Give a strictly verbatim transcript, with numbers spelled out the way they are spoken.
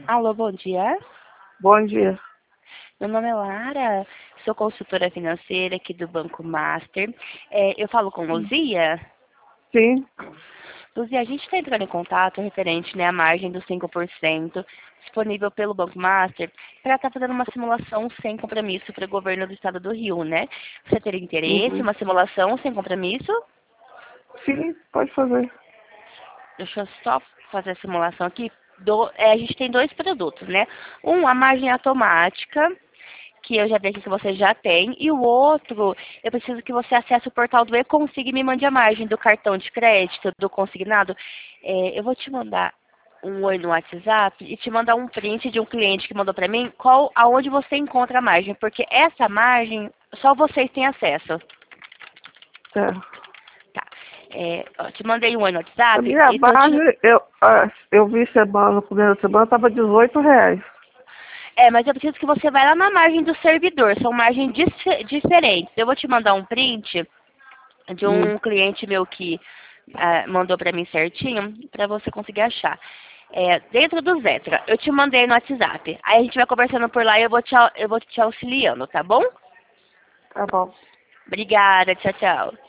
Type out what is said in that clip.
Alô, bom dia. Bom dia. Meu nome é Lara, sou consultora financeira aqui do Banco Master. É, eu falo com Luzia. Sim. Luzia, a gente está entrando em contato referente, né, à margem dos cinco por cento disponível pelo Banco Master para estar fazendo uma simulação sem compromisso para o governo do estado do Rio, né? Você teria interesse em Uhum. uma simulação sem compromisso? Sim, pode fazer. Deixa eu só fazer a simulação aqui. Do, é, a gente tem dois produtos, né? Um, a margem automática, que eu já vejo que você já tem, e o outro, eu preciso que você acesse o portal do E-Consig e me mande a margem do cartão de crédito, do consignado. É, eu vou te mandar um oi no WhatsApp e te mandar um print de um cliente que mandou para mim, qual, aonde você encontra a margem, porque essa margem só vocês têm acesso. É. Tá. É, ó, te mandei um oi no A WhatsApp minha e tô te... base, eu, ah, eu vi semana, primeira semana, estava dezoito reais. É, mas eu preciso que você vá lá na margem do servidor, são margens dif- diferentes. Eu vou te mandar um print de Hum. um cliente meu que ah, mandou pra mim certinho, pra você conseguir achar. É, dentro do Zetra, eu te mandei no WhatsApp. Aí a gente vai conversando por lá e eu vou te, au- eu vou te auxiliando, tá bom? Tá bom. Obrigada, tchau, tchau.